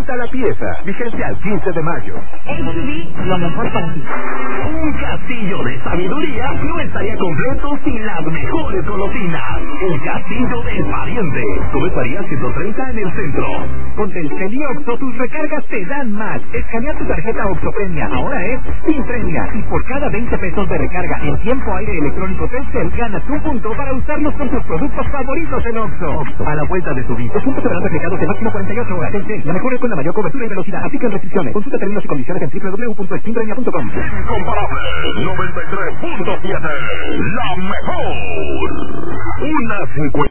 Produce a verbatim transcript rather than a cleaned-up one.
cincuenta la pieza. Vigencia al quince de mayo. H D B, lo mejor para ti. Un castillo de sabiduría no estaría completo sin las mejores golosinas. El castillo del pariente. Comezaría ciento treinta en el centro. Con Telcel y Oxxo tus recargas te dan más. Escanea tu tarjeta Oxxo Premia. Ahora es sin premia. Y por cada veinte pesos de recarga en tiempo aire electrónico Telcel, ganas un punto para usarlos con tus productos favoritos en Oxxo. Oxxo, a la vuelta de tu vida. Los puntos serán aplicados de máximo cuarenta y ocho horas. Telcel, la mejor es con la mayor cobertura y velocidad. Aplican restricciones. Consulta términos y condiciones en doble u doble u doble u punto extimpremia punto com. Incomparable noventa y tres punto siete. La mejor. Una cincuenta.